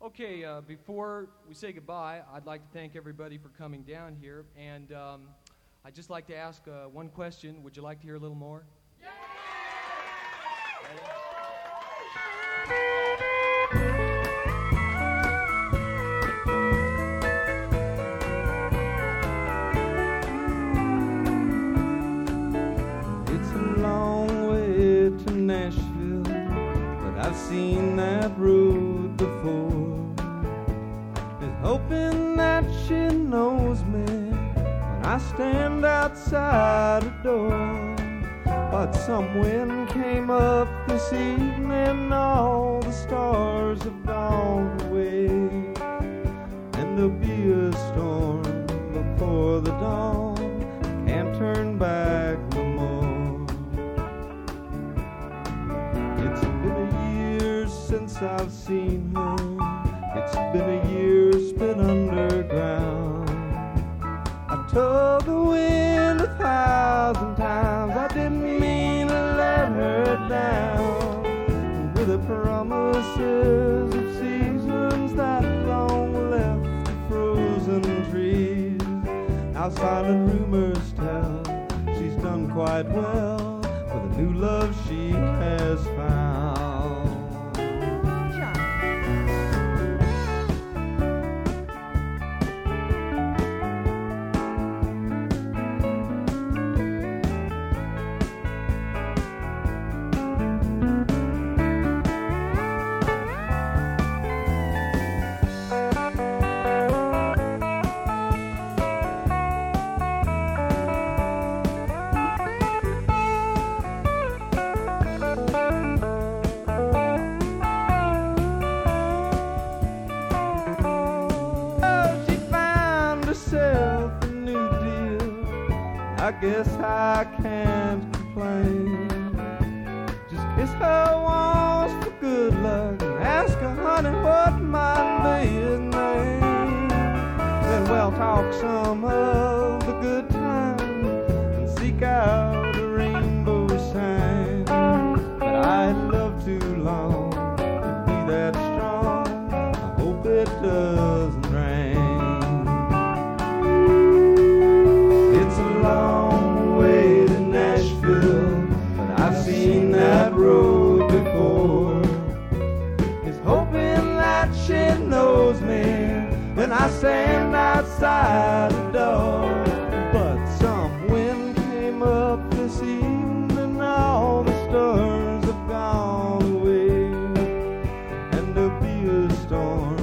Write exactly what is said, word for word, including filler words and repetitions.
Okay, uh, before we say goodbye, I'd like to thank everybody for coming down here, and um, I'd just like to ask uh, one question. Would you like to hear a little more? Yeah! It's a long way to Nashville, but I've seen that road before. Hoping that she knows me when I stand outside her door. But some wind came up this evening, all the stars have gone away, and there'll be a storm before the dawn, can't turn back no more. It's been a year since I've seen her. It's been a year spent underground. I told the wind a thousand times I didn't mean to let her down. And with the promises of seasons that long left the frozen trees, now silent rumors tell she's done quite well with a new love she has found. I guess I can't complain. Just kiss her once for good luck and ask her, honey, what might be his name. Then we'll talk some of the good times and seek out a rainbow sign. But I had loved too long to be that strong. I hope it doesn't rain. It's a long way to Nashville, but I've seen that road before. Is hoping that she knows me when I stand outside the door. But some wind came up this evening, all the stars have gone away, and there'll be a storm